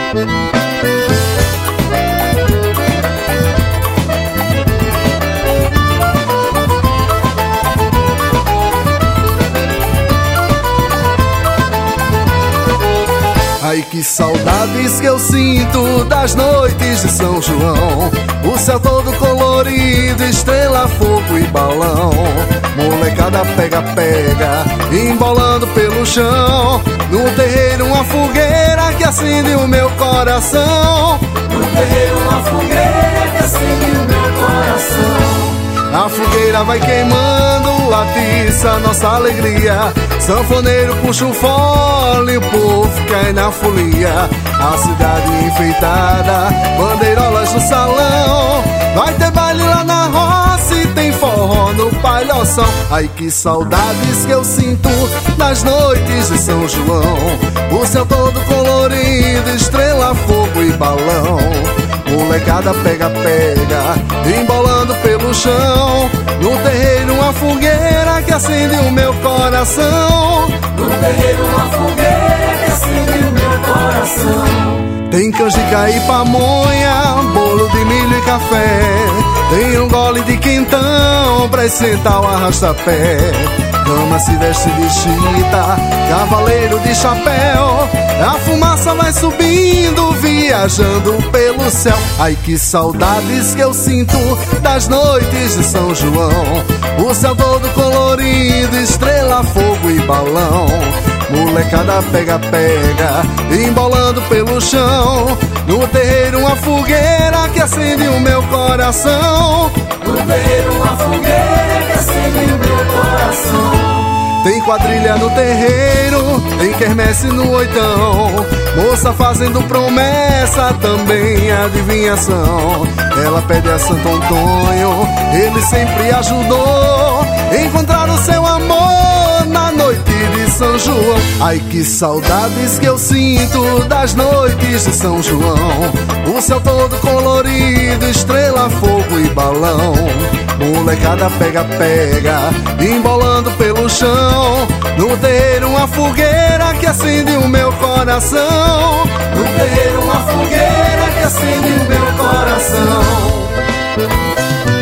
Ai, que saudades que eu sinto das noites de São João. O céu todo colorido, estrela, fogo e balão. Molecada pega, pega, embolando pelo chão. No terreiro uma fogueira que acende o meu coração. No terreiro uma fogueira que acende o meu coração. A fogueira vai queimando, atiça nossa alegria. Sanfoneiro puxa o fole, o povo cai na folia. A cidade enfeitada, bandeirolas no salão. Vai ter baile lá na roça e tem forró no palhoção. Ai, que saudades que eu sinto das noites de São João. O céu todo colorido, estrela, fogo e balão. Molecada pega, pega, embolando pelo chão. No terreiro uma fogueira que acende o meu coração. No terreiro uma fogueira que acende o meu coração. Tem canjica e pamonha, bolo de milho e café. Tem um gole de quentão pra esquentar o arrasta-pé. Dama se veste de chita, cavaleiro de chapéu. A fumaça vai subindo, viajando pelo céu. Ai, que saudades que eu sinto das noites de São João. O céu todo colorido, estrela, fogo e balão. Molecada pega, pega, embolando pelo chão. No terreiro uma fogueira que acende o meu coração. No terreiro uma fogueira que acende o meu coração. Tem quadrilha no terreiro, tem quermesse no oitão. Moça fazendo promessa, também adivinhação. Ela pede a Santo Antônio, ele sempre ajudou. Encontrar o seu amor na noite de São João. Ai, que saudades que eu sinto das noites de São João. O céu todo colorido, estrela, fogo e balão. Molecada pega, pega, embolando pelo chão. No terreiro uma fogueira que acende o meu coração. No terreiro uma fogueira que acende o meu coração.